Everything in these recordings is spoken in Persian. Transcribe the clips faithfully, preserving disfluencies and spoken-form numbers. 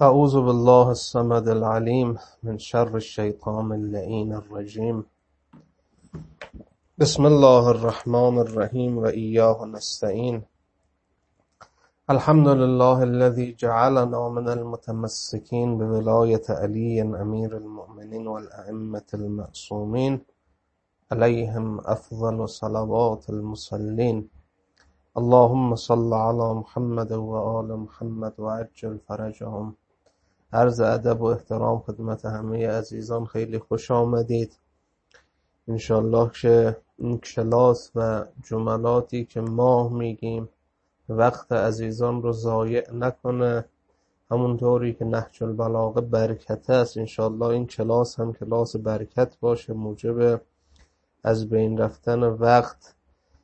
أعوذ بالله الصمد العليم من شر الشيطان اللعين الرجيم. بسم الله الرحمن الرحيم وإياه نستعين. الحمد لله الذي جعلنا من المتمسكين بولاية علي أمير المؤمنين والأئمة المعصومين عليهم أفضل صلوات المصلين. اللهم صل على محمد وآل محمد وعجل فرجهم. عرض ادب و احترام خدمت همه عزیزان، خیلی خوش آمدید. انشالله که این کلاس و جملاتی که ما میگیم وقت عزیزان رو ضایع نکنه، همونطوری که نهج البلاغه برکت است. انشالله این کلاس هم کلاس برکت باشه، موجب از بین رفتن وقت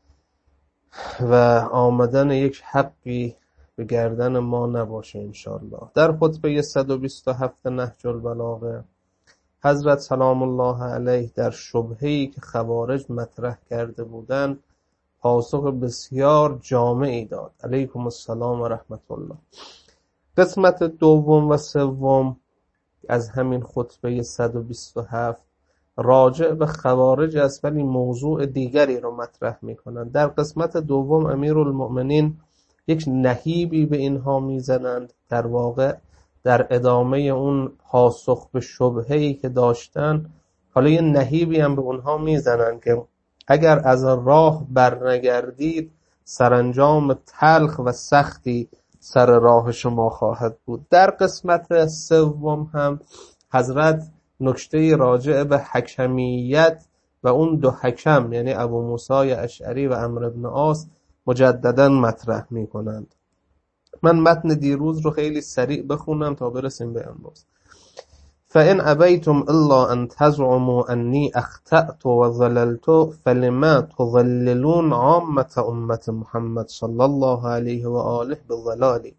و آمدن یک حقی به گردن ما نباشه انشالله. در خطبه صد و بیست و هفت نهج البلاغه حضرت سلام الله علیه در شبهه‌ای که خوارج مطرح کرده بودند پاسخ بسیار جامعی داد. علیکم السلام و رحمت الله. قسمت دوم و سوم از همین خطبه صد و بیست و هفت راجع به خوارج است، ولی موضوع دیگری رو مطرح میکنند. در قسمت دوم امیرالمؤمنین یک نهیبی به اینها میزنند، در واقع در ادامه اون پاسخ به شبهه‌ای که داشتن حالا یه نهیبی هم به اونها میزنند که اگر از راه برنگردید سرانجام تلخ و سختی سر راه شما خواهد بود. در قسمت سوم هم حضرت نکته راجع به حکمیت و اون دو حکم یعنی ابو موسی اشعری و عمرو بن عاص مجددا مطرح می کنند. من متن دیروز رو خیلی سریع بخونم تا برسیم به امروز. فَإِنْ أَبَيْتُمْ إِلَّا أَنْ تَزْعُمُوا أَنِّي أَخْطَأْتُ وَضَلَلْتُ فَلِمَا تُضَلِّلُونَ عَامَّةَ أُمَّةِ محمد صلی الله علیه و آله بِضَلَالِ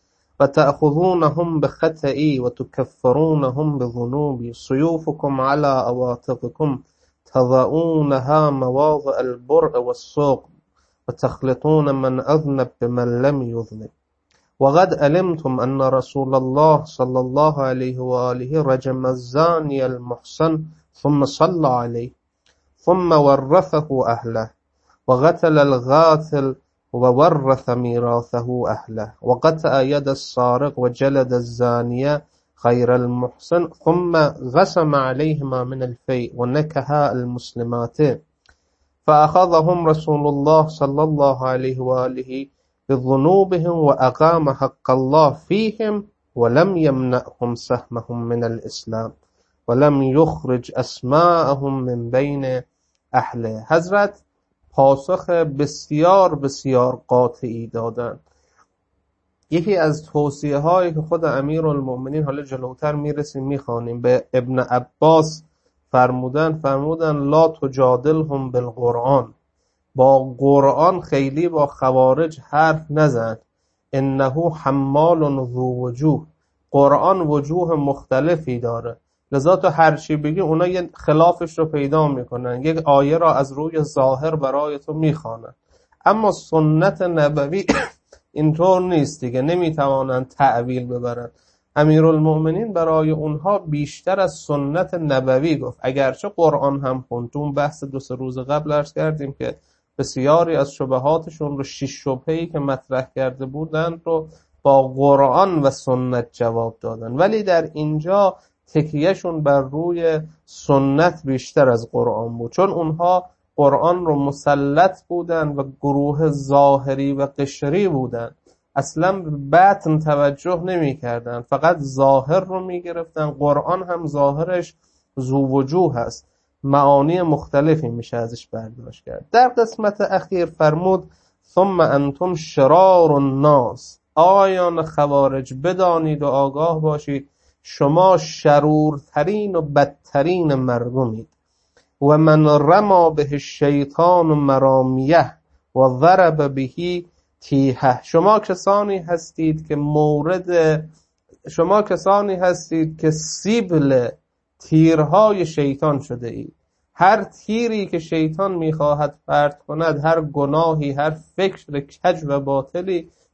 وتأخذونهم بخطئي وتكفرونهم بذنوبي سيوفكم على أواطقكم تضعونها مواضع البرء والسوق وتخلطون من أذنب بمن لم يذنب وقد علمتم أن رسول الله صلى الله عليه وآله رجم الزاني المحصن ثم صلى عليه ثم ورثه أهله وقتل الغاثل وورث ميراثه أهله وقطع يد السارق وجلد الزانية غير المحسن ثم غسم عليهما من الفيء ونكها المسلمات فأخذهم رسول الله صلى الله عليه وآله بذنوبهم وأقام حق الله فيهم ولم يمنعهم سهمهم من الإسلام ولم يخرج أسماءهم من بين أهله. حضرت پاسخ بسیار بسیار قاطعی دادن. یکی از توصیه هایی که خود امیرالمؤمنین حالا جلوتر میرسیم میخوانیم به ابن عباس فرمودن فرمودن لا تجادلهم بالقرآن، با قرآن خیلی با خوارج حرف نزن. انه حمال ذو وجوه، قرآن وجوه مختلفی داره، لذا تو هر چی بگی اونا یه خلافش رو پیدا میکنن، یک آیه را از روی ظاهر برای تو میخوانن. اما سنت نبوی اینطور نیست دیگه، نمیتوانن تعویل ببرن. امیرالمؤمنین برای اونها بیشتر از سنت نبوی گفت، اگرچه قرآن هم خوند. اون بحث دو سه روز قبل عرض کردیم که بسیاری از شبهاتشون رو، شش شبهه‌ای که مطرح کرده بودن رو با قرآن و سنت جواب دادن، ولی در اینجا تکیهشون بر روی سنت بیشتر از قرآن بود، چون اونها قرآن رو مسلط بودن و گروه ظاهری و قشری بودن، اصلا به باطن توجه نمی کردن، فقط ظاهر رو می گرفتن. قرآن هم ظاهرش ذو وجوه هست، معانی مختلفی میشه ازش برداشت کرد. در قسمت اخیر فرمود ثم انتم شرار الناس، آیان خوارج بدانید و آگاه باشید شما شرورترین و بدترین مردمید. و من رما به الشیطان مرامیه و ضرب بهی تیهه، شما کسانی هستید که مورد شما کسانی هستید که سیبل تیرهای شیطان شده اید. هر تیری که شیطان میخواهد پرت کند، هر گناهی، هر فکر کج و باطلی،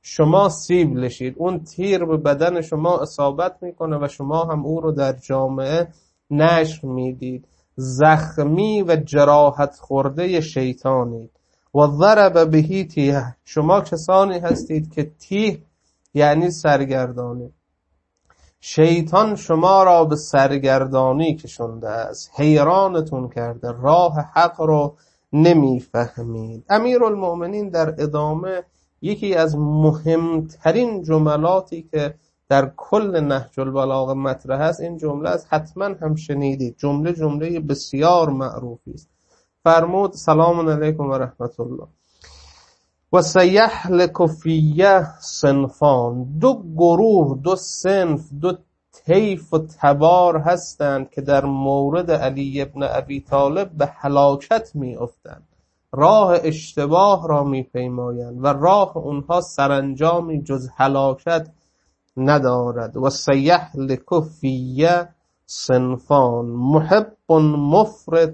شما سیبلشید، اون تیر به بدن شما اصابت میکنه و شما هم او رو در جامعه نشر میدید. زخمی و جراحت خورده شیطانید. و ضرب بهی تیه، شما کسانی هستید که تیه یعنی سرگردانی. شیطان شما را به سرگردانی کشونده است، حیرانتون کرده، راه حق رو نمیفهمید. امیرالمؤمنین در ادامه یکی از مهمترین جملاتی که در کل نهج البلاغه مطرح است این جمله است، حتما هم شنیدید. جمله جمله بسیار معروفی است. فرمود سلام علیکم و رحمت الله و سیحلک فیه صنفان، دو گروه، دو صنف، دو طیف و تبار هستند که در مورد علی ابن ابی طالب به هلاکت می افتند، راه اشتباه را می پیمایند و راه اونها سرانجامی جز هلاکت ندارد. و سیحلک فیه صنفان، محب مفرط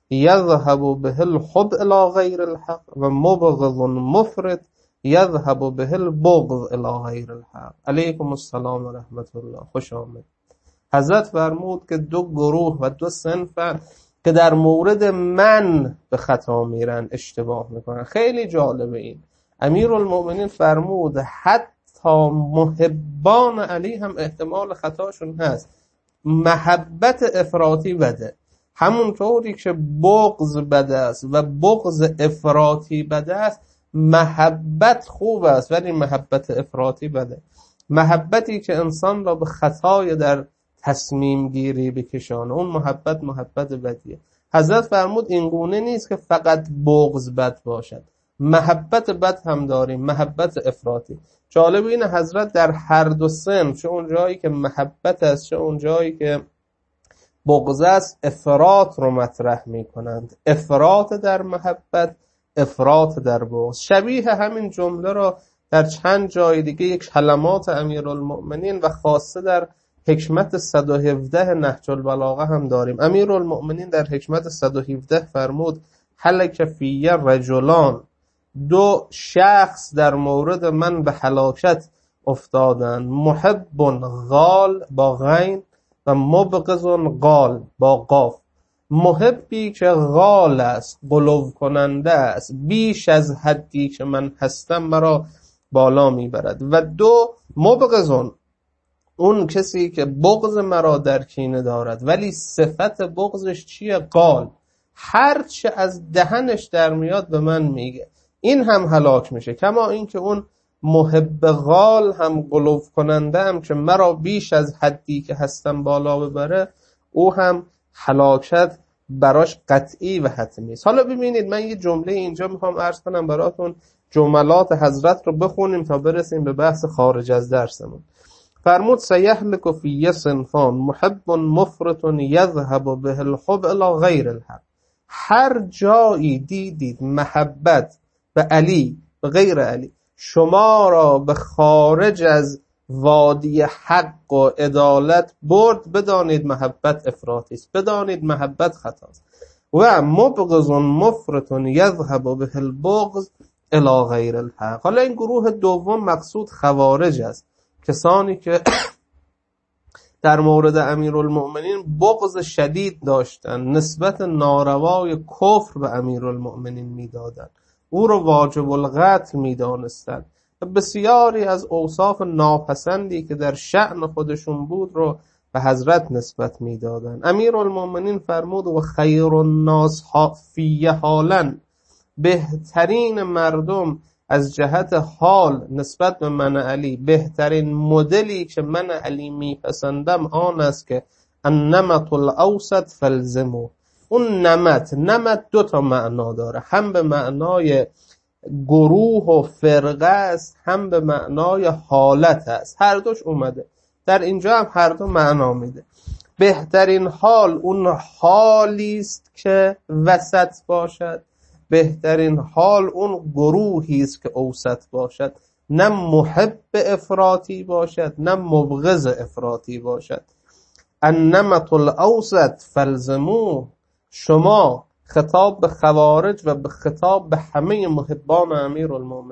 یذهب به الحب الی غیر الحق و مبغض مفرط یذهب به البغض الی غیر الحق. علیکم السلام و رحمت الله، خوش آمد. حضرت فرمود که دو گروه و دو صنفن که در مورد من به خطا میرن، اشتباه میکنن. خیلی جالبه این. امیرالمؤمنین فرمود حتی محبان علی هم احتمال خطاشون هست. محبت افراطی بده، همونطوری که بغض بده است و بغض افراطی بده است، محبت خوب است ولی محبت افراطی بده. محبتی که انسان را به خطای در تصمیم گیری بکشانه، اون محبت محبت بدیه. حضرت فرمود این گونه نیست که فقط بغض بد باشد، محبت بد هم داریم، محبت افراطی. جالب اینه حضرت در هر دو صنف، چه اون جایی که محبت است چه اون جایی که بغض است، افراط رو مطرح می کنند. افراط در محبت، افراط در بغض. شبیه همین جمله را در چند جای دیگه یک کلمات امیرالمؤمنین و خاصه در حکمت صد و هفده نهج البلاغه هم داریم. امیرالمؤمنین در حکمت صد و هفده فرمود هلک فیه رجلان، دو شخص در مورد من به هلاکت افتادن، محب غال با غین و مبغض قال با قاف. محبی که غال است، غلو کننده است، بیش از حدی که من هستم مرا بالا میبرد. و دو مبغض، اون کسی که بغض مرا در کینه دارد ولی صفت بغضش چیه؟ قال، هرچه از دهنش در میاد به من میگه. این هم هلاک میشه، کما این که اون محب غال هم غلو کننده هم که مرا بیش از حدی که هستم بالا ببره، او هم هلاکت براش قطعی و حتمی است. حالا ببینید من یه جمله اینجا میخوام عرض کنم براتون، جملات حضرت رو بخونیم تا برسیم به بحث خارج از درسمون. فرمود سیحلک فیه صنفان، محب مفرط یذهب به الحب الی غیر الحق. هر جایی دیدید محبت به علی به غیر علی شما را به خارج از وادی حق و عدالت برد، بدانید محبت افراطی است، بدانید محبت خطاست. و مبغض مفرط یذهب به البغض الی غیر الحق. حالا این گروه دوم مقصود خوارج است، کسانی که در مورد امیرالمؤمنین بغض شدید داشتند، نسبت ناروای کفر به امیرالمؤمنین میدادند، او را واجب القتل میدانستند و بسیاری از اوصاف ناپسندی که در شأن خودشون بود رو به حضرت نسبت میدادند. امیرالمؤمنین فرمود و خیر الناس فیه حالا، بهترین مردم از جهت حال نسبت به من علی، بهترین مدلی که من علی میپسندم آن است که النمط الاوسط فالزمو. اون نمط، نمط دو تا معنا داره، هم به معنای گروه و فرقه است، هم به معنای حالت است. هر دوش اومده در اینجا، هم هر دو معنا میده. بهترین حال اون حالی است که وسط باشد، بهترین حال اون گروهی است که اوسط باشد، نه محب افراطی باشد نه مبغض افراطی باشد. النمط الاوسط فالزموه. شما خطاب به خوارج و به خطاب به همه محبان امیرالمؤمنین،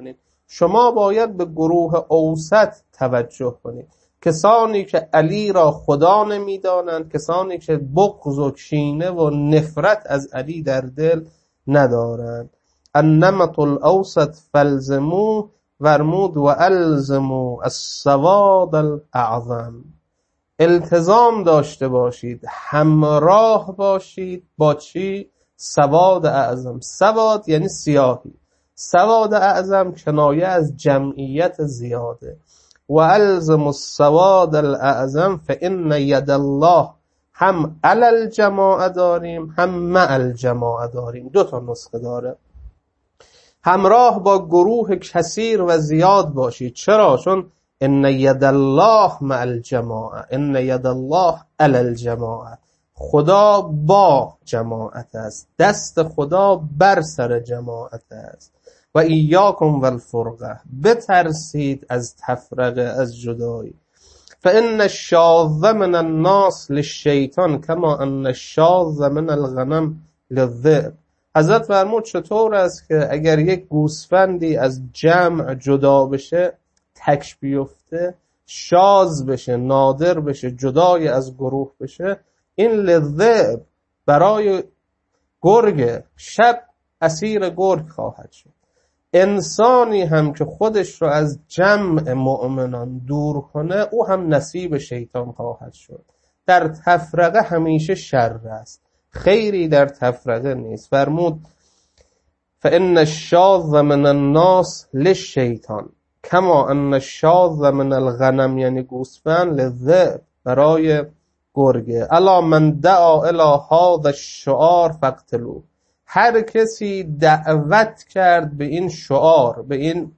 شما باید به گروه اوسط توجه کنید، کسانی که علی را خدا نمیدانند، کسانی که بغض و کینه و نفرت از علی در دل ندارند. النمط الاوسط فالزمو ورمود و الزمو السواد الاعظم. التزام داشته باشید، همراه باشید با چی؟ سواد اعظم. سواد یعنی سیاهی، سواد اعظم کنایه از جمعیت زیاده. و الزم السواد الاعظم فان ید الله، هم علی الجماعه داریم هم مع الجماعه داریم، دو تا نسخه داره. همراه با گروه کثیر و زیاد باشید. چرا؟ چون ان ید الله مع الجماعه، ان ید الله علی الجماعه، خدا با جماعت است، دست خدا بر سر جماعت است. و ایاکم والفرقه، بترسید از تفرقه، از جدایی. فان الشاذ من الناس للشیطان کما ان الشاذ من الغنم للذئب. حضرت فرمود چطور است که اگر یک گوسفندی از جمع جدا بشه، تک بیفته، شاذ بشه، نادر بشه، جدای از گروه بشه، این للذئب برای گرگ، شب اسیر گرگ خواهد شد. انسانی هم که خودش رو از جمع مؤمنان دور کنه، او هم نصیب شیطان خواهد شد. در تفرقه همیشه شر است، خیری در تفرقه نیست. فرمود فان الشاذ من الناس للشیطان کما ان الشاذ من الغنم، یعنی گوسفند، للذئب برای گرگه. الا من دعا الی هذا الشعار فاقتلوه. هر کسی دعوت کرد به این شعار، به این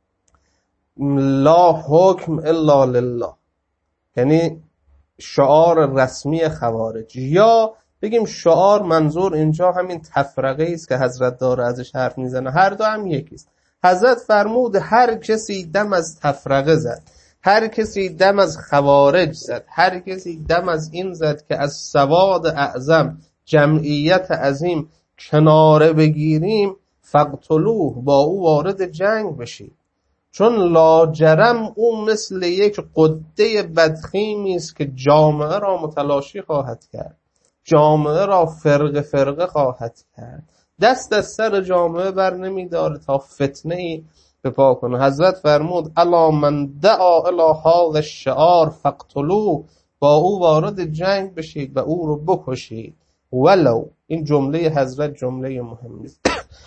لا حکم الا لله، یعنی شعار رسمی خوارج، یا بگیم شعار منظور اینجا همین تفرقه است که حضرت داره ازش حرف میزنه، هر دو هم یکیست. حضرت فرمود هر کسی دم از تفرقه زد، هر کسی دم از خوارج زد، هر کسی دم از این زد که از سواد اعظم، جمعیت عظیم کناره بگیریم، فقتلوه، با او وارد جنگ بشید. چون لاجرم او مثل یک قده بدخیمی است که جامعه را متلاشی خواهد کرد، جامعه را فرقه فرقه خواهد کرد، دست از سر جامعه بر نمی داره تا فتنه ای بپا کنه. حضرت فرمود الا من دعا الی هذا الشعار فاقتلوه، با او وارد جنگ بشید و او رو بکشید. ولو، این جمله حضرت جمله مهمی است،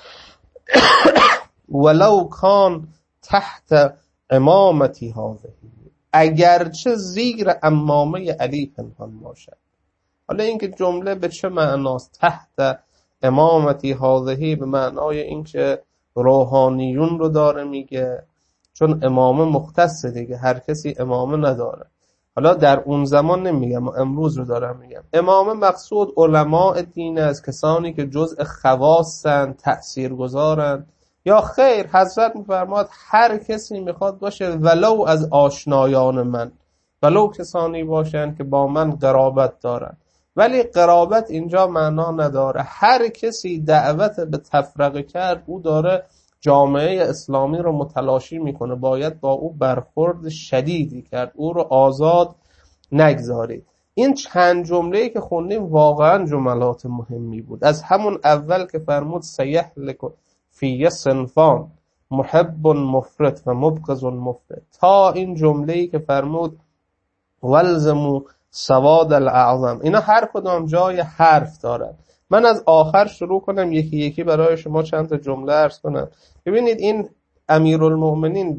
ولو کان تحت امامتی هذه، اگرچه زیر امامه علی پنهان باشد. حالا اینکه جمله به چه معناست؟ تحت امامتی هذه به معنای اینکه روحانیون رو داره میگه، چون امامه مختصه دیگه، هر کسی امامه نداره. حالا در اون زمان نمیگم، امروز رو دارم میگم. امامه مقصود علماء دین است، کسانی که جزء خواصن، تأثیرگذارن، یا خیر حضرت میفرماد هر کسی میخواد باشه، ولو از آشنایان من، ولو کسانی باشن که با من قرابت دارن. ولی قرابت اینجا معنا نداره. هر کسی دعوت به تفرقه کرد، او داره جامعه اسلامی رو متلاشی میکنه، باید با او برخورد شدیدی کرد، او رو آزاد نگذارید. این چند جمله‌ای که خوندیم واقعا جملات مهمی بود. از همون اول که فرمود سیحلک فی صنفان محب مفرط و مبغض مفرط، تا این جمله‌ای که فرمود والزموا سواد الاعظم، اینا هر کدام جای حرف دارن. من از آخر شروع کنم، یکی یکی برای شما چند تا جمله عرض کنم. ببینید این امیرالمؤمنین،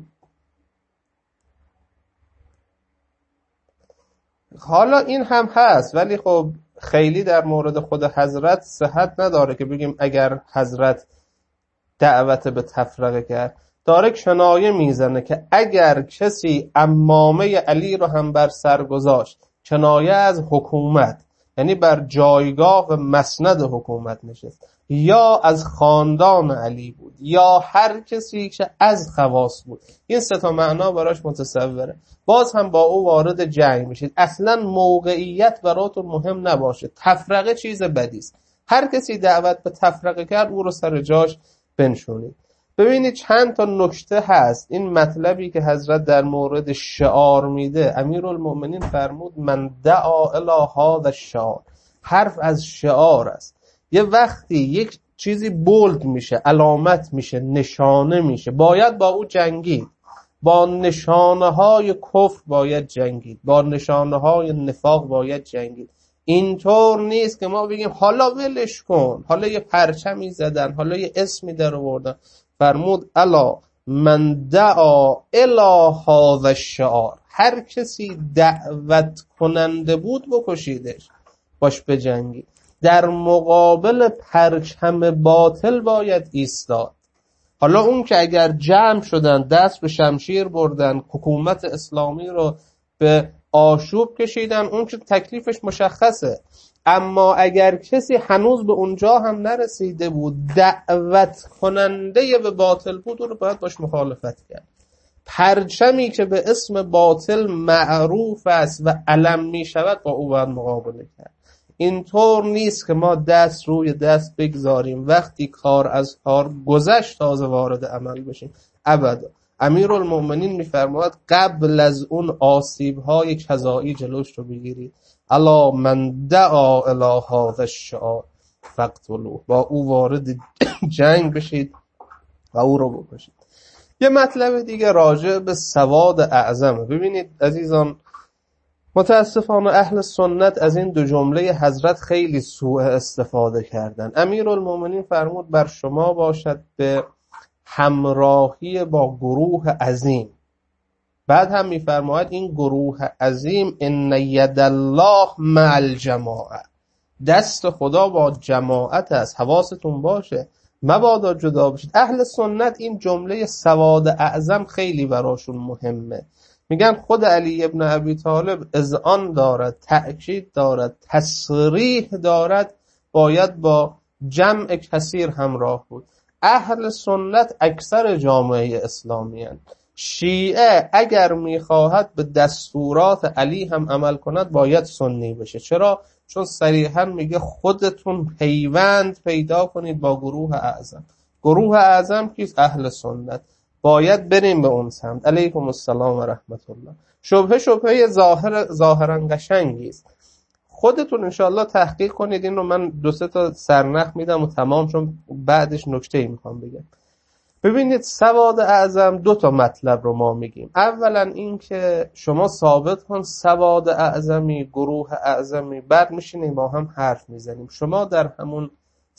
حالا این هم هست ولی خب خیلی در مورد خود حضرت صحت نداره که بگیم اگر حضرت دعوت به تفرقه کرد، داره کنایه میزنه که اگر کسی امامه علی رو هم بر سر گذاشت، کنایه از حکومت، یعنی بر جایگاه و مسند حکومت نشست، یا از خاندان علی بود، یا هر کسی که از خواص بود، این سه تا معنا براش متصوره، باز هم با او وارد جنگ میشید. اصلا موقعیت براتون مهم نباشه، تفرقه چیز بدی است. هر کسی دعوت به تفرقه کرد، او رو سر جاش بنشونید. ببینید چند تا نکته هست. این مطلبی که حضرت در مورد شعار میده، امیرالمؤمنین فرمود من دعا الی هذا الشعار، حرف از شعار است. یه وقتی یک چیزی بولد میشه، علامت میشه، نشانه میشه، باید با او جنگید. با نشانه های کفر باید جنگید، با نشانه های نفاق باید جنگید. اینطور نیست که ما بگیم حالا ولش کن، حالا یه پرچمی زدن، حالا یه اسمی در آوردن. فرمود الا من دعا الی هذا الشعار، هر کسی دعوت کننده بود بکشیدش، باش بجنگید. در مقابل پرچم باطل باید ایستاد. حالا اون که اگر جمع شدن دست به شمشیر بردن، حکومت اسلامی رو به آشوب کشیدن، اون که تکلیفش مشخصه. اما اگر کسی هنوز به اونجا هم نرسیده بود، دعوت کننده به باطل بود، رو باید باش مخالفت کرد. پرچمی که به اسم باطل معروف است و علم می شود، با او باید مقابله کرد. اینطور نیست که ما دست روی دست بگذاریم وقتی کار از کار گذشت تازه وارد عمل بشیم. ابدا. امیرالمؤمنین میفرماید قبل از اون آسیب‌های کذایی جلوش رو بگیرید. الا من دعا الی هذا الشعار فاقتلوه، با او وارد جنگ بشید و او رو بکشید. یه مطلب دیگه راجع به سواد اعظم. ببینید عزیزان، متاسفانه اهل سنت از این دو جمله حضرت خیلی سوء استفاده کردن. امیرالمؤمنین فرمود بر شما باشد به همراهی با گروه عظیم. بعد هم میفرماید این گروه عظیم ان ید الله مع الجماعه، دست خدا با جماعت است، حواستون باشه مبادا جدا بشید. اهل سنت این جمله سواد اعظم خیلی براشون مهمه. میگن خود علی ابن ابی طالب اذعان دارد، تأکید دارد، تصریح دارد باید با جمع کثیر همراه بود. اهل سنت اکثر جامعه اسلامی هستند. شیعه اگر میخواهد به دستورات علی هم عمل کند باید سنی بشه. چرا؟ چون صریحا میگه خودتون پیوند پیدا کنید با گروه اعظم. گروه اعظم کیست؟ اهل سنت. باید بریم به اون سمت. علیکم السلام و رحمت الله. شبهه شبهه ظاهر ظاهرا قشنگی است. خودتون انشاءالله تحقیق کنید. این رو من دو سه تا سرنخ میدم و تمام، چون بعدش نکته‌ای میخوام بگم. ببینید سواد اعظم دو تا مطلب رو ما میگیم. اولا این که شما ثابت کن سواد اعظمی، گروه اعظمی، بعد میشینیم با هم حرف میزنیم. شما در همون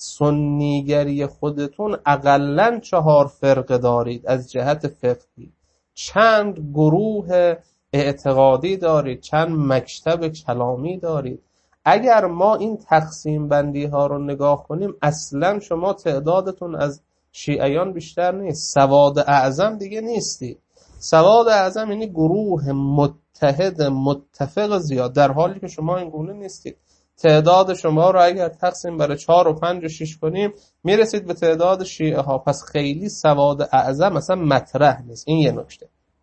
سنیگری خودتون اقلن چهار فرقه دارید از جهت فقهی، چند گروه اعتقادی دارید، چند مکتب کلامی دارید. اگر ما این تقسیم بندی ها رو نگاه کنیم اصلا شما تعدادتون از شیعیان بیشتر نیست. سواد اعظم دیگه نیستی. سواد اعظم یعنی گروه متحد متفق زیاد، در حالی که شما این گونه نیستید. تعداد شما رو اگر تقسیم برای چهار و پنج و شش کنیم میرسید به تعداد شیعه ها. پس خیلی سواد اعظم اصلا مطرح نیست. این یه نکته.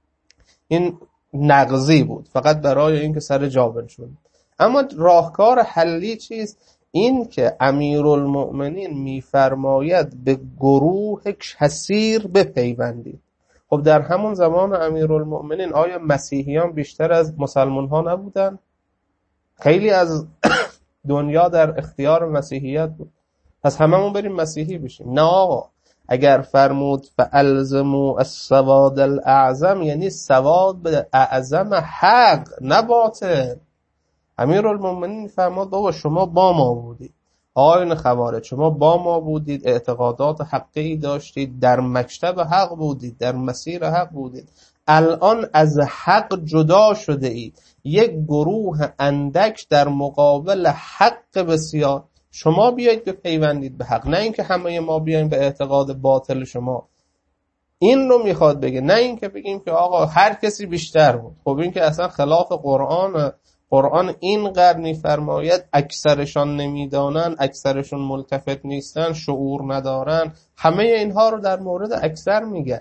این نقضی بود فقط برای اینکه سر جا بنشون. اما راهکار حلی چیست؟ این که امیرالمؤمنین میفرماید به گروه کثیر بپیوندید. خب در همون زمان امیرالمؤمنین آیا مسیحیان بیشتر از مسلمان ها نبودن؟ خیلی از دنیا در اختیار مسیحیت بود. پس هممون بریم مسیحی بشیم؟ نه آقا. اگر فرمود فالزموا السواد الاعظم یعنی سواد به اعظم حق نه باطل. امیرالمؤمنین فرمود بابا شما با ما بودید، آیین خوارج شما با ما بودید، اعتقادات حقی داشتید، در مکتب حق بودید، در مسیر حق بودید. الان از حق جدا شده اید، یک گروه اندک در مقابل حق بسیار. شما بیایید بپیوندید به حق، نه اینکه همه ما بیایم به اعتقاد باطل شما. این رو میخواد بگه، نه اینکه بگیم که آقا هر کسی بیشتر بود. خب این که اصلا خلاف قرآن. قرآن این قرنی فرماید اکثرشان نمیدانن، اکثرشون ملتفت نیستن، شعور ندارن. همه اینها رو در مورد اکثر میگه.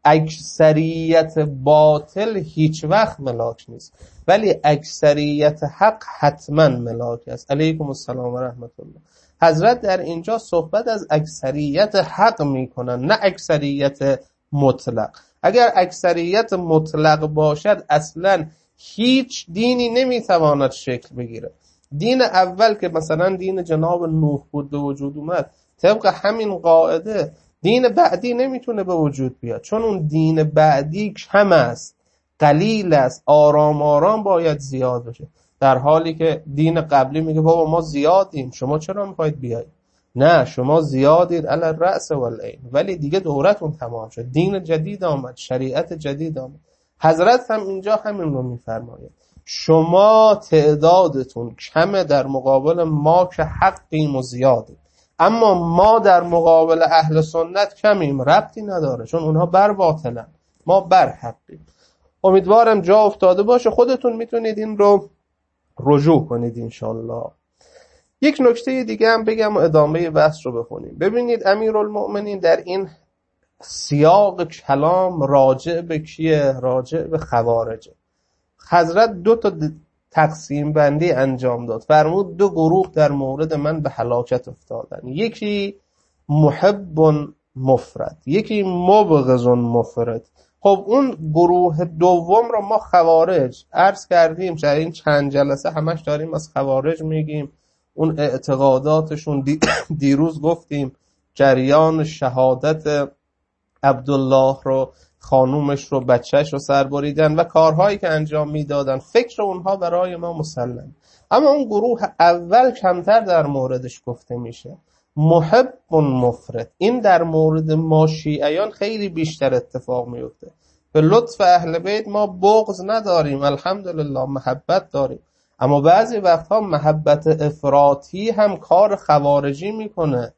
اکثریت باطل هیچ وقت ملاک نیست، ولی اکثریت حق حتما ملاک است. علیکم السلام و رحمت الله. حضرت در اینجا صحبت از اکثریت حق میکنن، نه اکثریت مطلق. اگر اکثریت مطلق باشد اصلا هیچ دینی نمیتواند شکل بگیره. دین اول که مثلا دین جناب نوح بود به وجود اومد، طبق همین قاعده دین بعدی نمیتونه به وجود بیاد، چون اون دین بعدی کم است، قلیل است، آرام آرام باید زیاد بشه. در حالی که دین قبلی میگه بابا ما زیادیم، شما چرا میخواید بیاید؟ نه، شما زیادید علی الرأس والعین، ولی دیگه دورتون تمام شد، دین جدید آمد، شریعت جدید آمد. حضرت هم اینجا همین رو میفرماید، شما تعدادتون کمه در مقابل ما که حقیم و زیادیم، اما ما در مقابل اهل سنت کمیم، ربطی نداره، چون اونها بر باطلن، ما بر حقیم. امیدوارم جا افتاده باشه، خودتون میتونید این رو رجوع کنید انشالله. یک نکته دیگه هم بگم و ادامه بحث رو بخونیم. ببینید امیرالمؤمنین در این سیاق کلام راجع به کیه؟ راجع به خوارجه. حضرت دو تا تقسیم بندی انجام داد، فرمود دو گروه در مورد من به هلاکت افتادن، یکی محب مفرد، یکی مبغض مفرد. خب اون گروه دوم رو ما خوارج عرض کردیم، در این چند جلسه همش داریم از خوارج میگیم، اون اعتقاداتشون دیروز گفتیم جریان شهادت عبدالله رو، خانومش رو، بچهش رو سر بریدن و کارهایی که انجام میدادن، فکر اونها برای ما مسلم. اما اون گروه اول کمتر در موردش گفته میشه، محب مفرد. این در مورد ما شیعیان خیلی بیشتر اتفاق میفته. به لطف اهل بیت ما بغض نداریم، الحمدلله محبت داریم، اما بعضی وقتها محبت افراطی هم کار خوارجی میکنه.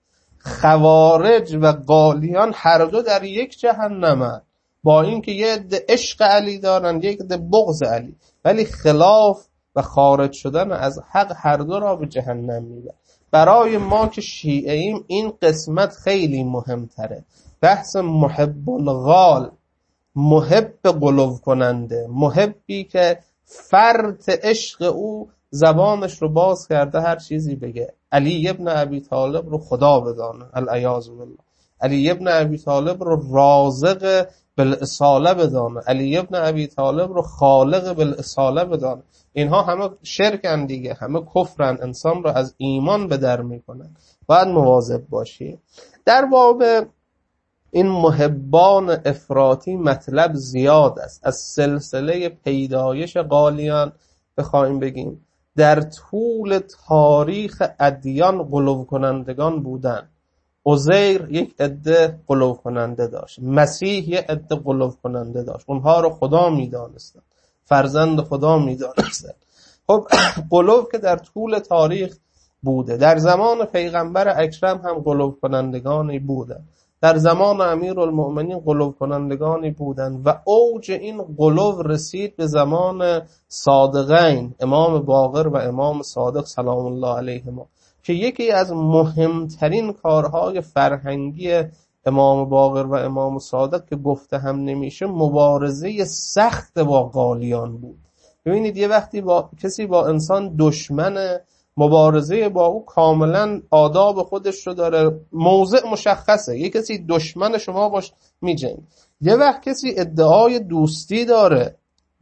خوارج و قالیان هر دو در یک جهنمن، با اینکه یه عده عشق علی دارن، یک عده بغض علی، ولی خلاف و خارج شدن از حق هر دو را به جهنم میبرد. برای ما که شیعه‌ایم این قسمت خیلی مهمتره. بحث محب الغال، محب غلو کننده، محبی که فرط عشق او زبانش رو باز کرده هر چیزی بگه. علی ابن ابی طالب رو خدا بدانه، العیاذ بالله. علی ابن ابی طالب رو رازق بالاصاله بدانه، علی ابن ابی طالب رو خالق بالاصاله بدانه. اینها همه شرکن دیگه، همه کفرن، انسان رو از ایمان به در میکنن. باید مواظب باشی. در باب این محبان افراطی مطلب زیاد است. از سلسله پیدایش قالیان بخوایم بگیم، در طول تاریخ ادیان غلو کنندگان بودن. عزیر یک عده غلو کننده داشت، مسیح یک عده غلو کننده داشت، اونها رو خدا میدانستن، فرزند خدا میدانستن. خب غلو که در طول تاریخ بوده، در زمان پیغمبر اکرم هم غلو کنندگانی بودن، در زمان امیرالمؤمنین غلو کنندگانی بودن و اوج این غلو رسید به زمان صادقین، امام باقر و امام صادق سلام الله علیهما، که یکی از مهمترین کارهای فرهنگی امام باقر و امام صادق که گفته هم نمیشه مبارزه سخت با قالیان بود. ببینید یه وقتی با کسی با انسان دشمنه، مبارزه با او کاملا آداب خودش رو داره، موضع مشخصه. یه کسی دشمن شما باش میجنگ، یه وقت کسی ادعای دوستی داره،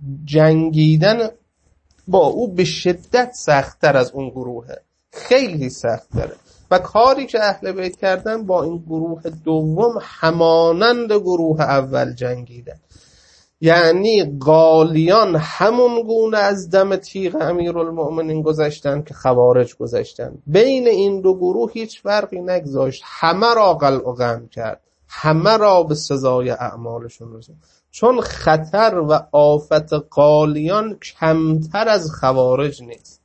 جنگیدن با او به شدت سخت‌تر از اون گروهه، خیلی سخت داره. و کاری که اهل بیت کردن با این گروه دوم همانند گروه اول جنگیدن. یعنی قالیان همون گونه از دم تیغ امیرالمؤمنین گذشتن که خوارج گذشتن. بین این دو گروه هیچ فرقی نگذاشت، همه را قلع و قم کرد، همه را به سزای اعمالشون رسوند. چون خطر و آفت قالیان کمتر از خوارج نیست،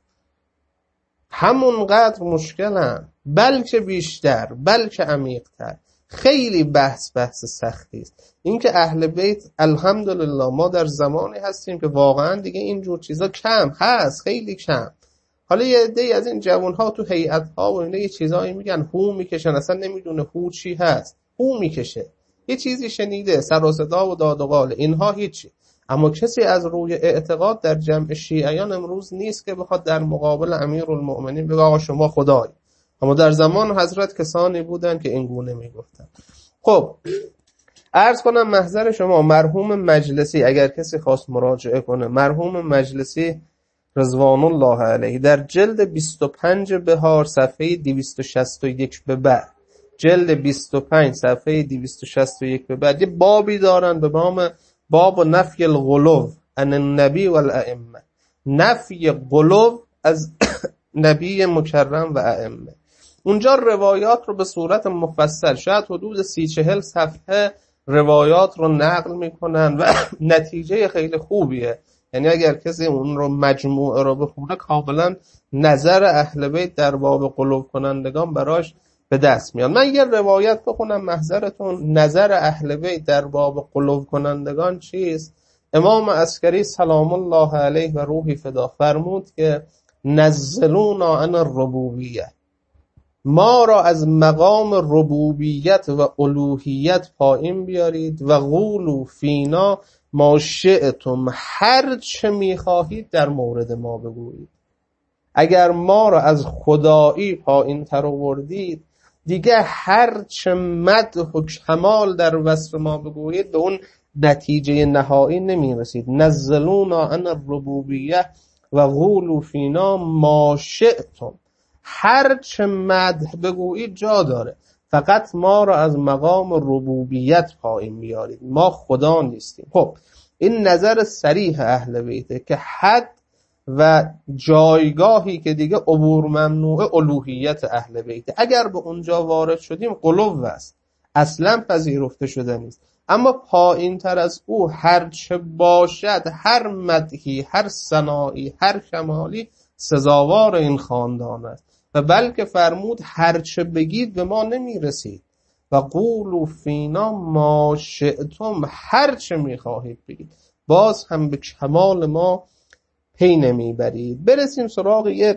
همونقدر مشکلن، بلکه بیشتر، بلکه عمیق‌تر. خیلی بحث بحث سختی است. این که اهل بیت الحمدلله ما در زمانی هستیم که واقعا دیگه اینجور چیزا کم هست، خیلی کم. حالا یه عده‌ای از این جوان‌ها تو هیئت‌ها و اینا یه چیزایی میگن، هو میکشن، اصلا نمیدونه هو چی هست، هو میکشه. یه چیزی شنیده، سر و صدا و داد و قاله، اینها هیچی. اما کسی از روی اعتقاد در جمع شیعیان امروز نیست که بخواد در مقابل امیرالمؤمنین بگه آقا شما خدایی. اما در زمان حضرت کسانی بودن که این گونه میگفتن. خب عرض کنم محضر شما مرحوم مجلسی، اگر کسی خواست مراجعه کنه، مرحوم مجلسی رضوان الله علیه در جلد بیست و پنج بهار صفحه دویست و شصت و یک به بعد، جلد بیست و پنج صفحه دویست و شصت و یک به بعد یه بابی دارن به نام باب نفی الغلو عن النبی والائمه، نفی غلو از نبی مکرم و ائمه. اونجا روایات رو به صورت مفصل شاید حدود سی چهل صفحه روایات رو نقل میکنن و نتیجه خیلی خوبیه. یعنی اگر کسی اون رو مجموعه رو بخونه کاملا نظر اهل بیت در باب غلو کنندگان براش به دست میاد. من یه روایت بخونم محضرتون، نظر اهل بیت در باب غلو کنندگان چیست. امام عسکری سلام الله علیه و روحی فدا فرمود که نزلونا عن الربوبیه، ما را از مقام ربوبیت و الوهیت پایین بیارید و قولوا فینا ما شئتم، هر چه میخواهید در مورد ما بگویید. اگر ما را از خدایی پایین تر آوردید دیگه هر چه مدح و کمال در وصف ما بگویید به اون نتیجه نهایی نمیرسید. نزلونا عن الربوبیه و قولوا فینا ما شئتم، هر چه مدح بگویید جا داره، فقط ما را از مقام ربوبیت پایین بیارید، ما خدا نیستیم. خب این نظر صریح اهل بیته که حد و جایگاهی که دیگه عبور ممنوعه الوهیت اهل بیته، اگر به اونجا وارد شدیم غلو است، اصلا پذیرفته شده نیست. اما پایین تر از او هر چه باشد، هر مدحی، هر ثنایی، هر کمالی سزاوار این خاندان است. و بلکه فرمود هر چه بگید به ما نمیرسید. و قولوا فینا ما شئتم، هر چه میخواهید بگید، باز هم به کمال ما پی نمیبرید. برسیم سراغ یه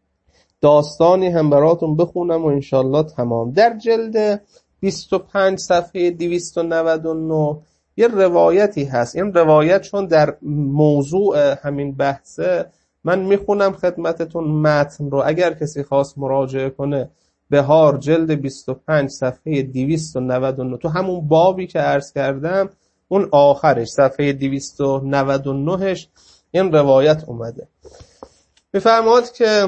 داستانی هم براتون بخونم و انشالله تمام. در جلد بیست و پنج صفحه دویست و نود و نه یه روایتی هست. این روایت چون در موضوع همین بحثه من میخونم خدمتتون متن رو، اگر کسی خواست مراجعه کنه بهار جلد بیست و پنج صفحه دویست و نود و نه تو همون بابی که عرض کردم اون آخرش صفحه دویست و نود و نهش این روایت اومده. میفرماد که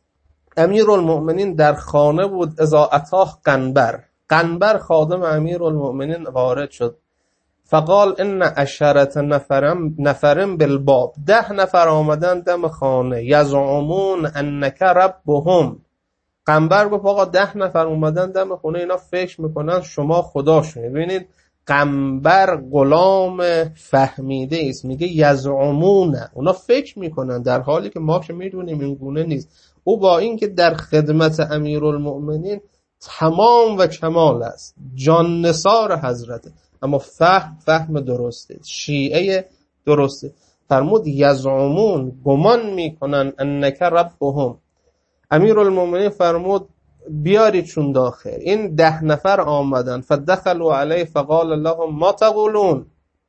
امیرالمؤمنین در خانه بود، اذا اتاه قنبر، قنبر خادم امیرالمؤمنین وارد شد. فقال ان عشرة نفرم نفرم بالباب، ده نفر آمدن دم خانه، یزعمون انک ربهم. قنبر گفت آقا ده نفر اومدن دم خونه، اینا فکر میکنن شما خداشونید. ببینید قنبر غلام فهمیده است، میگه یزعمون، اونا فکر میکنن، در حالی که ما که میدونیم این گونه نیست. او با این که در خدمت امیرالمؤمنین تمام و کمال است، جان نثار حضرت، اما فهم فهم درسته، شیعه درسته. فرمود یزعمون، گمان میکنن انک ربهم. امیرالمؤمنین فرمود بیاری چون داخل. این ده نفر آمدن، فدخلوا علیه فقال لهم ما تقولون.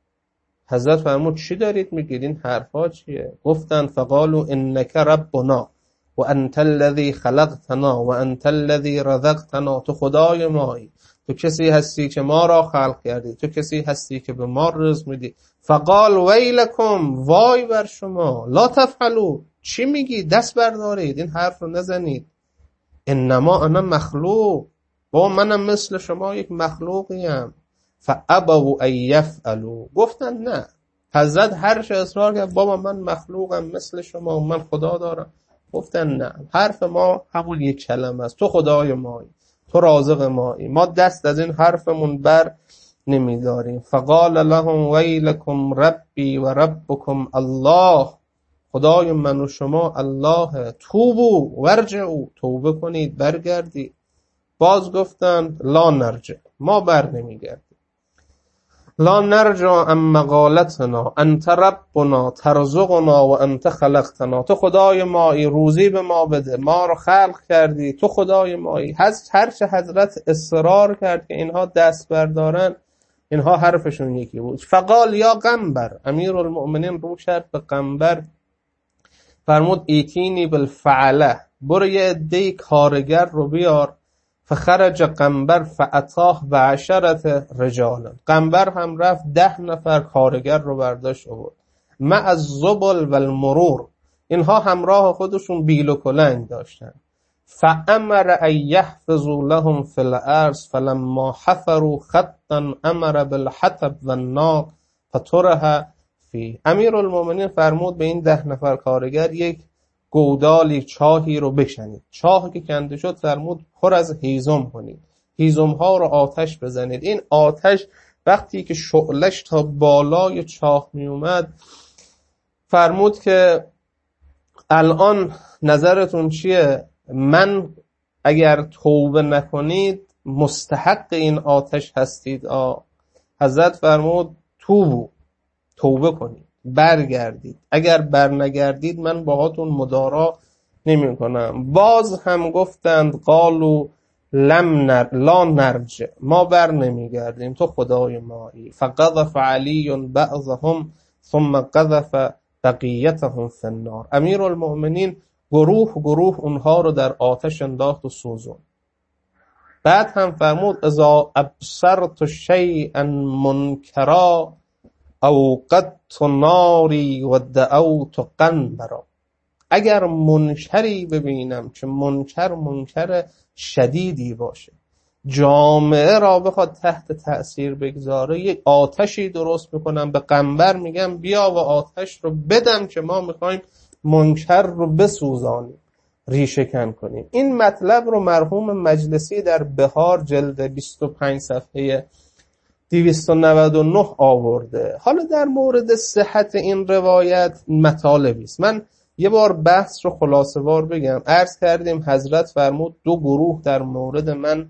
حضرت فرمود چی دارید میگید، این حرفا چیه؟ گفتن فقالوا انک ربنا و انت الذی خلقتنا و انت الذی رزقتنا، تو خدای مایی، تو کسی هستی که ما را خلق کردی، تو کسی هستی که به ما رزق میدی. فقال ویلکم، وای بر شما، لا تفعلوا، چی میگی، دست بردارید، این حرف رو نزنید. انما انا مخلوق، با منم مثل شما یک مخلوقیم. فابوا ان یفعلوا، گفتن نه. حضرت هر چه اصرار کرد بابا من مخلوقم مثل شما، من خدا دارم. گفتن نه، حرف ما همون یک کلمه است، تو خدای مایی، تو رازق مایی، ما دست از این حرفمون بر نمیداریم. فقال لهم ویلکم ربی و ربکم الله، خدای من و شما الله، توبو ورجعو، توبه کنید برگردید. باز گفتند لا نرجع، ما بر نمیگردیم. لا نرجع عن مقالتنا انت ربنا ترزقنا و انت خلقتنا، تو خدای مایی، روزی به ما بده، ما رو خلق کردی، تو خدای مایی. هر چه حضرت اصرار کرد که اینها دست بردارن، اینها حرفشون یکی بود. فقال یا قنبر، امیرالمؤمنین رو کرد به قنبر، فرمود ایتینی بالفعله، برو یه عده کارگر رو بیار. فخرج قنبر فاتاه و عشرت رجالا، قنبر هم رفت ده نفر کارگر رو برداشت آورد. مع الزبل و المرور، اینها همراه خودشون بیل و کلنگ داشتن. فامر ان یحفظوا لهم فی الارض فلما حفروا خطا امر بالحطب و الناق فطرح فی. امیرالمؤمنین فرمود به این ده نفر کارگر یک گودالی، چاهی رو بکنید. چاهی که کنده شد فرمود پر از هیزم کنید، هیزم ها رو آتش بزنید. این آتش وقتی که شعلش تا بالای چاه می اومد، فرمود که الان نظرتون چیه؟ من اگر توبه نکنید مستحق این آتش هستید. آه. حضرت فرمود توبو، توبه کنید، برگردید، اگر بر نگردید من باهاتون مدارا نمی کنم. باز هم گفتند قالو لم نر... لا نرجع، ما بر نمی گردیم، تو خدای مایی. فقذف علی بعضهم ثم قذف بقیتهم فی النار. امیرالمؤمنین گروه گروه اونها رو در آتش انداخت و سوزون. بعد هم فرمود اذا ابصرت شیئا منکرا اوقدت ناری و دعوت قنبرا، اگر منکری ببینم که منکر منکر شدیدی باشه، جامعه را بخواد تحت تأثیر بگذاره، یک آتشی درست میکنم، به قنبر میگم بیا و آتش رو بدم که ما میخوایم منکر رو بسوزانیم، ریشه کن کنیم. این مطلب رو مرحوم مجلسی در بهار جلد بیست و پنج صفحه دویست و نود و نه آورده. حالا در مورد صحت این روایت مطالبی است. من یه بار بحث رو خلاصه وار بگم. عرض کردیم حضرت فرمود دو گروه در مورد من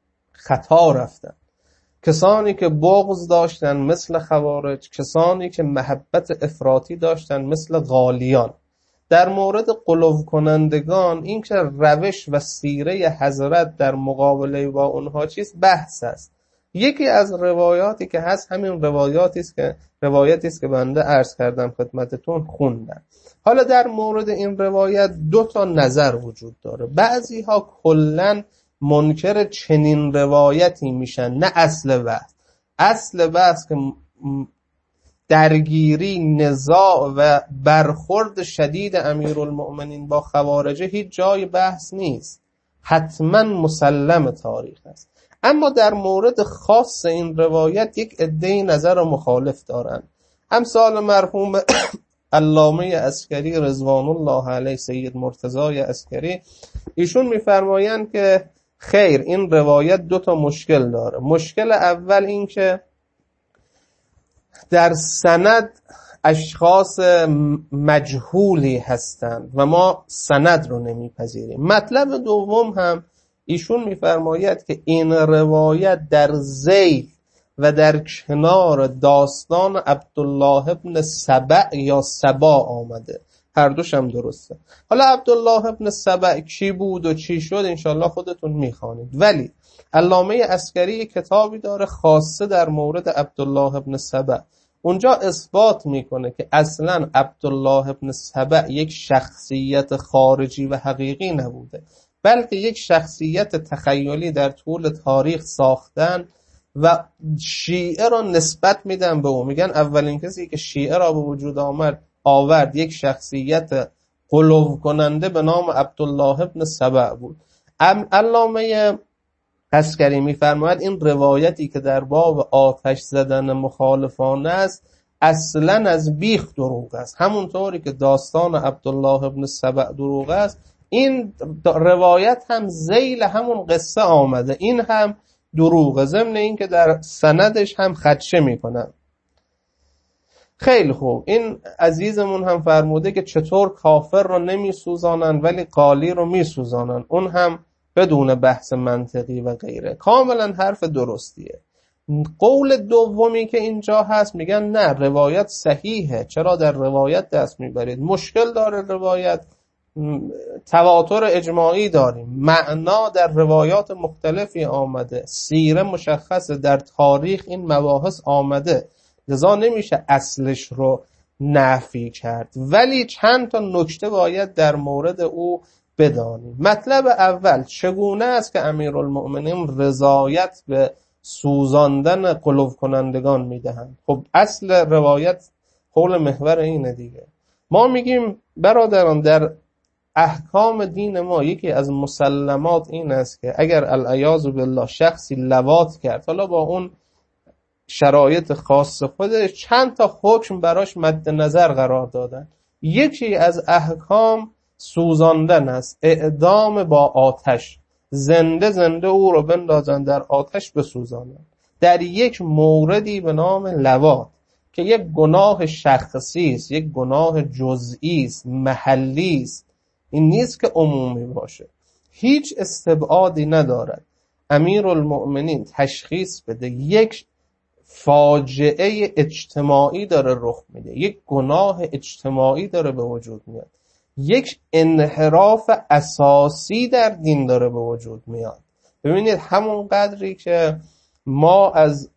خطا رفتن، کسانی که بغض داشتن مثل خوارج، کسانی که محبت افراطی داشتن مثل غالیان. در مورد غلو کنندگان این که روش و سیره حضرت در مقابله با اونها چیست بحث است. یکی از روایاتی که هست همین روایاتی است که روایتی است که بنده عرض کردم خدمتتون خوندم. حالا در مورد این روایت دو تا نظر وجود داره. بعضی ها کلن منکر چنین روایتی میشن، نه اصل بحث. اصل بحث که درگیری، نزاع و برخورد شدید امیرالمؤمنین با خوارجه هیچ جای بحث نیست، حتما مسلم تاریخ است. اما در مورد خاص این روایت یک عده نظر مخالف دارند. امثال مرحوم علامه عسکری رضوان الله علیه، سید مرتضی عسکری، ایشون میفرمایند که خیر، این روایت دو تا مشکل داره. مشکل اول این که در سند اشخاص مجهولی هستند و ما سند رو نمیپذیریم. مطلب دوم هم ایشون میفرماید که این روایت در ذیل و در کنار داستان عبدالله ابن سبع یا سبا آمده. هر دوش هم درسته. حالا عبدالله ابن سبع کی بود و چی شد انشالله خودتون میخوانید. ولی علامه عسکری کتابی داره خاصه در مورد عبدالله ابن سبع. اونجا اثبات میکنه که اصلا عبدالله ابن سبع یک شخصیت خارجی و حقیقی نبوده، بلکه یک شخصیت تخیلی در طول تاریخ ساختن و شیعه را نسبت میدن به او. میگن اولین کسی که شیعه را به وجود آمد آورد یک شخصیت غلو کننده به نام عبدالله ابن سبع بود. علامه عسکری میفرماید این روایتی که در باب آتش زدن مخالفان است اصلا از بیخ دروغ است. همونطوری که داستان عبدالله ابن سبع دروغ است، این روایت هم ذیل همون قصه آمده، این هم دروغه، ضمن این که در سندش هم خدشه میکنن. خیلی خوب، این عزیزمون هم فرموده که چطور کافر رو نمیسوزانن ولی قالی رو میسوزانن، اون هم بدون بحث منطقی و غیره. کاملا حرف درستیه. قول دومی که اینجا هست میگن نه روایت صحیحه، چرا در روایت دست میبرید؟ مشکل داره روایت، تواتر اجماعی داریم، معنا در روایات مختلفی آمده، سیره مشخصه، در تاریخ این مباحث آمده، لذا نمیشه اصلش رو نفی کرد. ولی چند تا نکته باید در مورد او بدانیم. مطلب اول، چگونه است که امیرالمؤمنین رضایت به سوزاندن قلوب کنندگان میدهند؟ خب اصل روایت حول محور اینه دیگه. ما میگیم برادران در احکام دین ما یکی از مسلمات این است که اگر العیاذ بالله شخصی لواط کرد، حالا با اون شرایط خاص خودش، چند تا حکم براش مد نظر قرار دادن. یکی از احکام سوزاندن است، اعدام با آتش، زنده زنده او رو بندازن در آتش بسوزانن. در یک موردی به نام لواط که یک گناه شخصی است، یک گناه جزئی است، محلی است، این نیست که عمومی باشه، هیچ استبعادی ندارد. امیرالمؤمنین تشخیص بده یک فاجعه اجتماعی داره رخ میده، یک گناه اجتماعی داره به وجود میاد، یک انحراف اساسی در دین داره به وجود میاد. ببینید همون قدری که ما از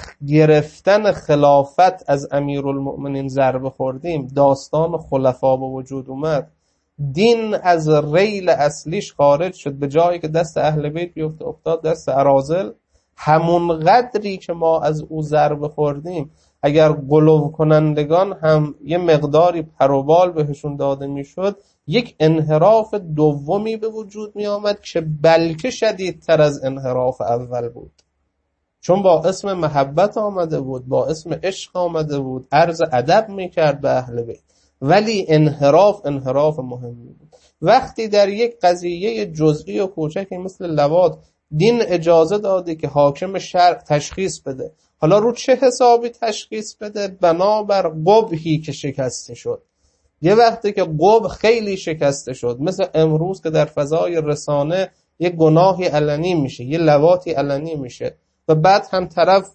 گرفتن خلافت از امیرالمؤمنین ضربه خوردیم، داستان خلفا به وجود اومد، دین از ریل اصلیش خارج شد، به جایی که دست اهل بیت بیفته افتاد دست اراذل. همون قدری که ما از او ضربه خوردیم، اگر غلو کنندگان هم یه مقداری پروبال بهشون داده میشد، یک انحراف دومی به وجود می آمد که بلکه شدیدتر از انحراف اول بود، چون با اسم محبت آمده بود، با اسم عشق آمده بود، عرض ادب میکرد به اهل بیت، ولی انحراف انحراف مهمی بود. وقتی در یک قضیه جزئی و کوچکی مثل لواط دین اجازه داده که حاکم شرع تشخیص بده، حالا رو چه حسابی تشخیص بده؟ بنابر قبحی که شکسته شد. یه وقتی که قبح خیلی شکسته شد، مثل امروز که در فضای رسانه یه گناهی علنی میشه، یه لواطی علنی میشه و بعد هم طرف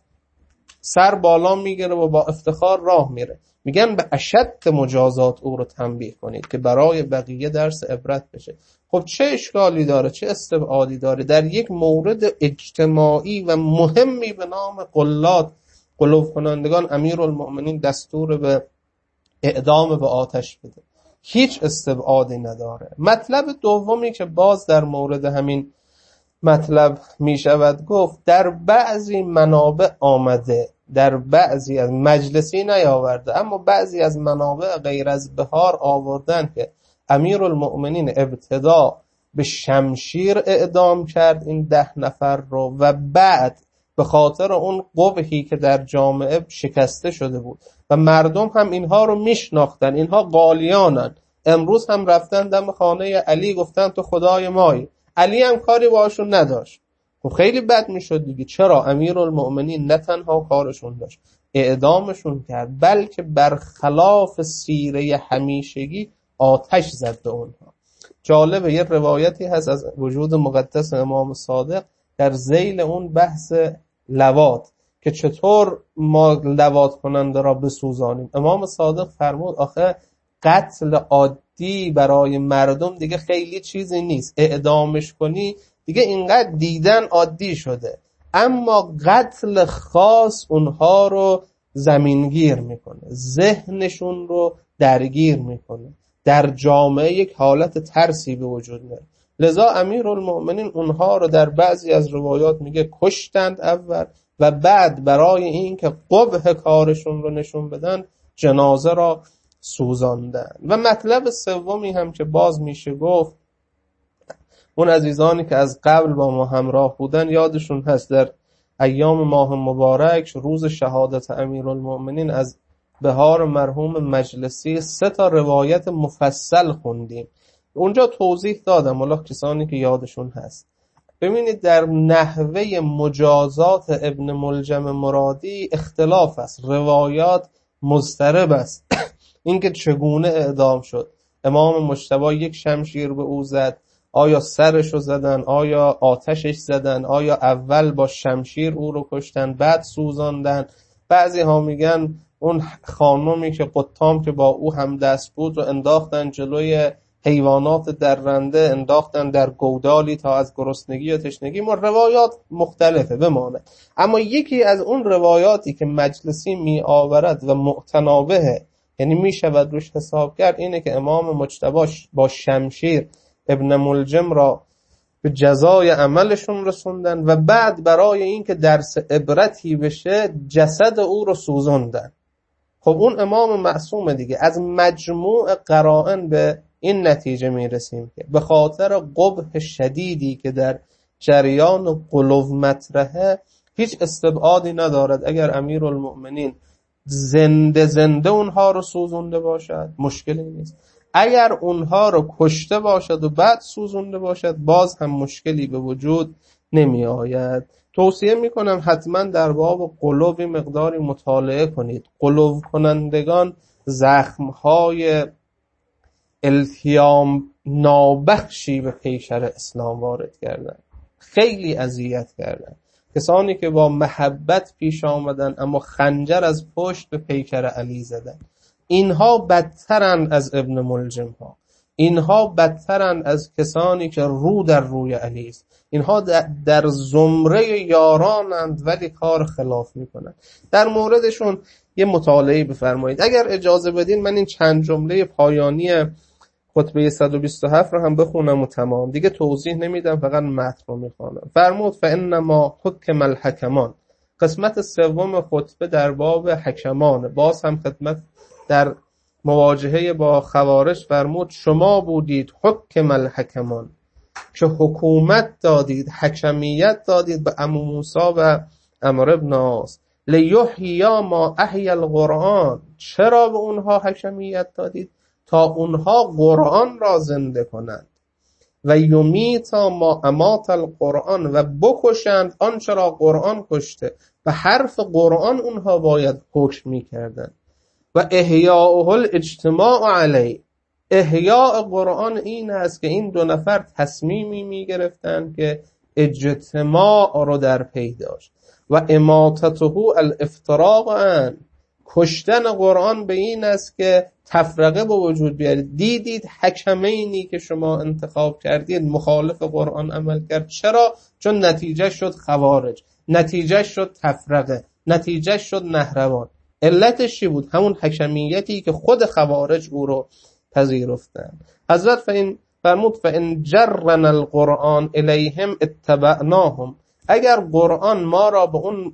سر بالا میگیره و با افتخار راه میره، میگن به اشد مجازات او رو تنبیه کنید که برای بقیه درس عبرت بشه. خب چه اشکالی داره، چه استبعادی داره در یک مورد اجتماعی و مهمی به نام قلات، قلوب کنندگان، امیرالمؤمنین دستور به اعدام به آتش بده؟ هیچ استبعادی نداره. مطلب دومی که باز در مورد همین مطلب می شود گفت، در بعضی منابع آمده، در بعضی از مجلسی نیاورده اما بعضی از منابع غیر از بهار آوردن که امیرالمؤمنین ابتدا به شمشیر اعدام کرد این ده نفر رو و بعد به خاطر اون قبحی که در جامعه شکسته شده بود و مردم هم اینها رو میشناختن، اینها قالیانن، امروز هم رفتن دم خانه علی گفتن تو خدای مایی، علی هم کاری باشون نداشت. خب خیلی بد میشد دیگه. چرا؟ امیرالمؤمنین نه تنها کارشون داشت، اعدامشون کرد، بلکه برخلاف سیره همیشگی آتش زد به اونها. جالبه یه روایتی هست از وجود مقدس امام صادق در ذیل اون بحث لواط که چطور ما لواط کننده را بسوزانیم. امام صادق فرمود آخه قتل عادی برای مردم دیگه خیلی چیزی نیست، اعدامش کنی دیگه اینقدر دیدن عادی شده، اما قتل خاص اونها رو زمینگیر میکنه، ذهنشون رو درگیر میکنه، در جامعه یک حالت ترسی به وجود میاره. لذا امیرالمؤمنین اونها رو در بعضی از روایات میگه کشتند اول و بعد برای این که قبح کارشون رو نشون بدن جنازه را سوزاندن. و مطلب سومی هم که باز میشه گفت، اون عزیزانی که از قبل با ما همراه بودن یادشون هست در ایام ماه مبارک روز شهادت امیرالمؤمنین از بهار مرحوم مجلسی سه تا روایت مفصل خوندیم. اونجا توضیح دادم، حالا کسانی که یادشون هست ببینید در نحوه مجازات ابن ملجم مرادی اختلاف است، روایات مضطرب است. اینکه چگونه اعدام شد، امام مجتبی یک شمشیر به او زد، آیا سرشو زدن، آیا آتشش زدن، آیا اول با شمشیر او رو کشتن بعد سوزاندن؟ بعضی ها میگن اون خانومی که قطام که با او هم دست بود رو انداختن جلوی حیوانات درنده انداختن در گودالی تا از گرسنگی یا تشنگی. ما روایات مختلفه بماند، اما یکی از اون روایاتی که مجلسی می آورد و معتنابه، یعنی می شود روش حساب کرد، اینه که امام مجتبی با شمشیر ابن ملجم را به جزای عملشون رسوندن و بعد برای این که درس عبرتی بشه جسد او رو سوزوندن. خب اون امام معصوم دیگه. از مجموع قرائن به این نتیجه میرسیم که به خاطر قبح شدیدی که در جریان قلوب مطرحه هیچ استبعادی ندارد اگر امیرالمؤمنین زنده زنده اونها رو سوزونده باشد مشکلی نیست، اگر اونها رو کشته باشد و بعد سوزونده باشد باز هم مشکلی به وجود نمی آید. توصیه می کنم حتما در باب قلوب مقداری مطالعه کنید. قلوب کنندگان زخمهای التیام نابخشی به پیکر اسلام وارد کردن، خیلی اذیت کردن. کسانی که با محبت پیش آمدن اما خنجر از پشت به پیکر علی زدن، اینها بدترند از ابن ملجم ها، اینها بدترند از کسانی که رو در روی علی است. اینها در زمره یارانند ولی کار خلاف میکنند. در موردشون یه مطالعه بفرمایید. اگر اجازه بدین من این چند جمله پایانی خطبه صد و بیست و هفت رو هم بخونم و تمام دیگه توضیح نمیدم، فقط متن رو میخوانم. فرمود فانما حکم الحکمان. قسمت سوم خطبه در باب حکمان. باز هم خدمت در مواجهه با خوارج فرمود شما بودید حکم الحکمان، که حکومت دادید، حکمیت دادید به عمو موسی و عمرو بن عاص. لیحیی ما احیی القرآن. چرا به اونها حکمیت دادید؟ تا اونها قرآن را زنده کنند. و یمیت ما امات القرآن. و بکشند آنچه را قرآن کشته. و حرف قرآن اونها باید حکم می‌کردند. و احیاء الاجتماع علی. احیاء قرآن این است که این دو نفر تصمیمی می‌گرفتند که اجتماع رو در پی داشت. و اماتته الافتراق عن. کشتن قرآن به این است که تفرقه به وجود بیارید. دیدید حکمینی که شما انتخاب کردید مخالف قرآن عمل کرد. چرا؟ چون نتیجه شد خوارج، نتیجه شد تفرقه، نتیجه شد نهروان. علتش چی بود؟ همون حکمیتی که خود خوارج او رو پذیرفتن. حضرت فإن فرمود فإن جرنا القرآن الیهم اتبعناهم. اگر قرآن ما را به اون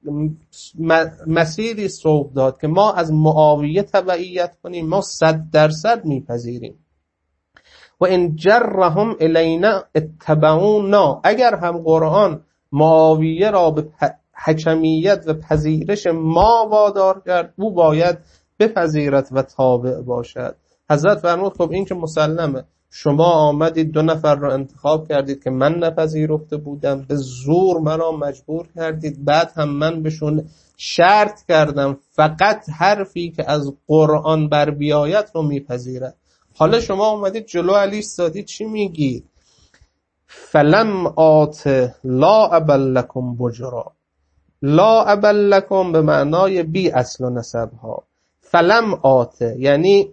مسیری سوق داد که ما از معاویه تبعیت کنیم، ما صد درصد میپذیریم. و ان جرهم الینا اتبعونا. اگر هم قرآن معاویه را به حکمیت و پذیرش ما وادار کرد، او باید بپذیرد و تابع باشد. حضرت فرمود خب این که مسلمه، شما آمدید دو نفر را انتخاب کردید که من نپذیرفته بودم، به زور مرا مجبور کردید، بعد هم من بهشون شرط کردم فقط حرفی که از قرآن بر بیایت رو میپذیرد. حالا شما آمدید جلو علی ایستادید چی میگید؟ فلم آت لا ابل لکم بجرا. لا ابل لکم به معنای بی اصل و نسب ها. فلم آت یعنی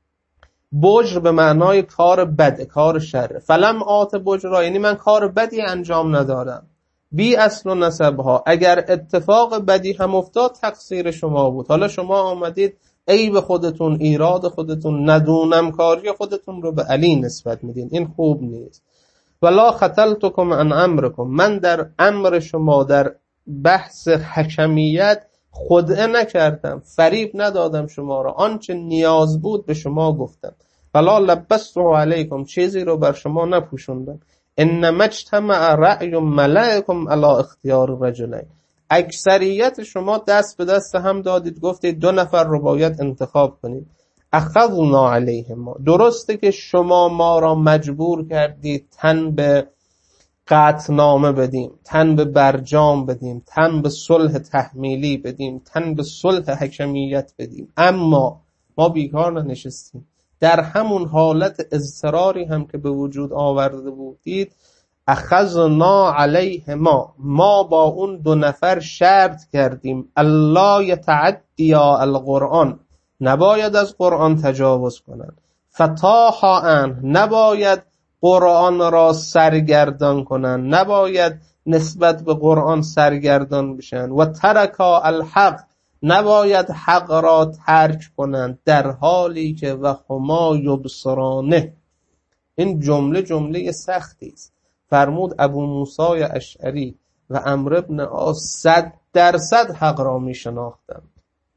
بجر به معنای کار بد، کار شر. فلم آت بجرا یعنی من کار بدی انجام ندارم. بی اصل و نسب ها. اگر اتفاق بدی هم افتاد تقصیر شما بود. حالا شما آمدید عیب خودتون، ایراد خودتون، ندونم کاری خودتون رو به علی نسبت میدین. این خوب نیست. ولا خطلتکم عن امرکم. من در امر شما در بحث حکمیت خدعه نکردم، فریب ندادم شما را، آنچه نیاز بود به شما گفتم. فلا لبسته علیکم. چیزی رو بر شما نپوشوندم. انما اجتمع رأی ملائکم علی اختیار رجلین. اکثریت شما دست به دست هم دادید، گفتید دو نفر رو باید انتخاب کنید. اخذنا علیهم. درسته که شما ما را مجبور کردید تن به قطعنامه بدیم، تن به برجام بدیم، تن به صلح تحمیلی بدیم، تن به صلح حکمیت بدیم، اما ما بیکار ننشستیم. در همون حالت اضطراری هم که به وجود آورده بودید، اخذنا علیهما. ما با اون دو نفر شرط کردیم الله یتعدیا القرآن. نباید از قرآن تجاوز کنند. فتاها عنه، نباید قرآن را سرگردان کنند، نباید نسبت به قرآن سرگردان بشن. و ترکا الحق، نباید حق را ترک کنند، در حالی که و هما یبصرانه. این جمله جمله سختی است. فرمود ابو موسی اشعری و عمرو بن عاص صد درصد حق را می شناختند.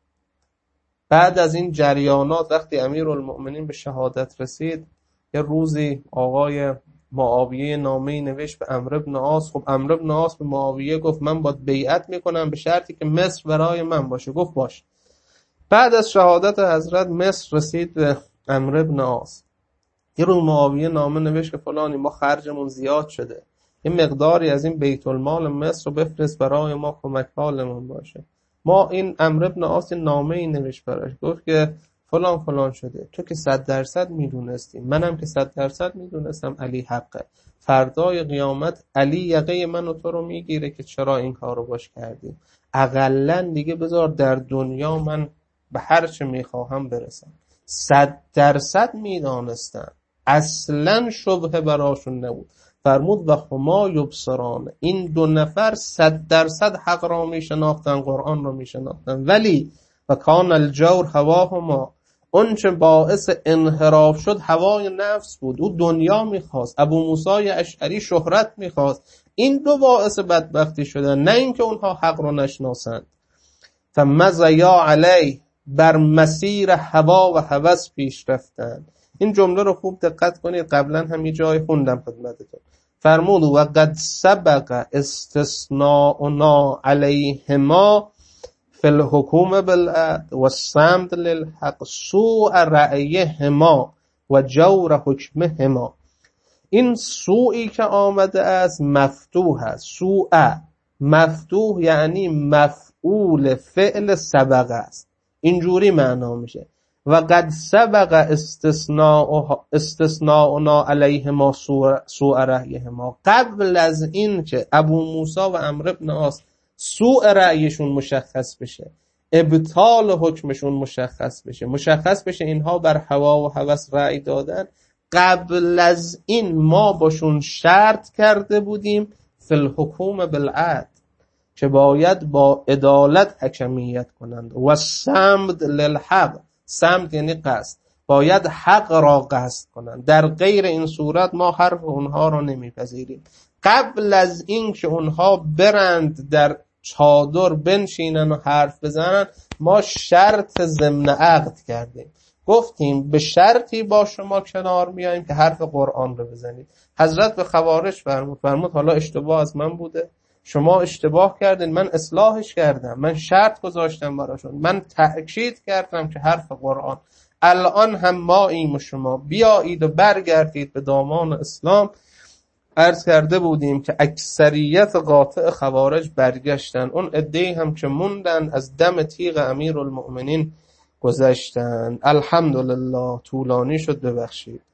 بعد از این جریانات وقتی امیرالمؤمنین به شهادت رسید، یه روزی آقای معاویه نامه‌ای نوشت به عمرو بن عاص. خب عمرو بن عاص به معاویه گفت من باید بیعت میکنم به شرطی که مصر برای من باشه. گفت باش. بعد از شهادت حضرت مصر رسید به عمرو بن عاص. یه روز معاویه نامه نوشت که فلانی ما خرجمون زیاد شده، یه مقداری از این بیت المال مصر رو بفرست برای ما کمک حالمون باشه. ما این عمرو بن عاص نامه ای نوشت براش، گفت که فلان فلان شده. تو که صد درصد میدونستی، منم که صد درصد میدونستم علی حقه. فردای قیامت علی یقه من و تو رو میگیره که چرا این کار رو باش کردیم. اقلن دیگه بذار در دنیا من به هر چه میخواهم برسم. صد درصد میدانستن، اصلا شبهه براشون نبود. فرمود و هما یبصران، این دو نفر صد درصد حق را میشناختن، قرآن را میشناختن. ولی و کان الجور هواهما، اون چه باعث انحراف شد هوای نفس بود. او دنیا میخواست، ابو موسی اشعری شهرت میخواست. این دو باعث بدبختی شدن، نه اینکه اونها حق را نشناسند. فمضیا علیه، بر مسیر هوا و هوس پیش رفتن. این جمله رو خوب دقت کنید، قبلا هم یه جای خوندم خدمتتون. فرمود و قد سبق استثناؤنا علیهما فی الحکومه بالعدل و الصمد للحق سوء رأیهما و جور حکمهما. این سوئی که آمده است مفتوح است. سوء مفتوح یعنی مفعول فعل سبق است، اینجوری معنا میشه. و قد سبق استثناؤنا علیهما سوء رأیهما، قبل از این که ابو موسی و عمرو بن عاص سوء رأیشون مشخص بشه، ابطال حکمشون مشخص بشه، مشخص بشه اینها بر هوا و هوس رأی دادن، قبل از این ما باشون شرط کرده بودیم فی الحکومه بالعدل، که باید با عدالت حکمیت کنند. و صمد للحق، صمد یعنی قصد، باید حق را قصد کنند. در غیر این صورت ما حرف اونها را نمیپذیریم. قبل از این که اونها برند در چادر بنشینن و حرف بزنن، ما شرط ضمن عقد کردیم، گفتیم به شرطی با شما کنار میاییم که حرف قرآن رو بزنید. حضرت به خوارج فرمود فرمود حالا اشتباه از من بوده، شما اشتباه کردین، من اصلاحش کردم، من شرط گذاشتم براشون، من تأکید کردم که حرف قرآن. الان هم ما ایم و شما بیایید و برگردید به دامان اسلام. عرض کرده بودیم که اکثریت قاطع خوارج برگشتن، اون عده‌ای هم که موندن از دم تیغ امیرالمؤمنین گذشتن. الحمدلله. طولانی شد، ببخشید.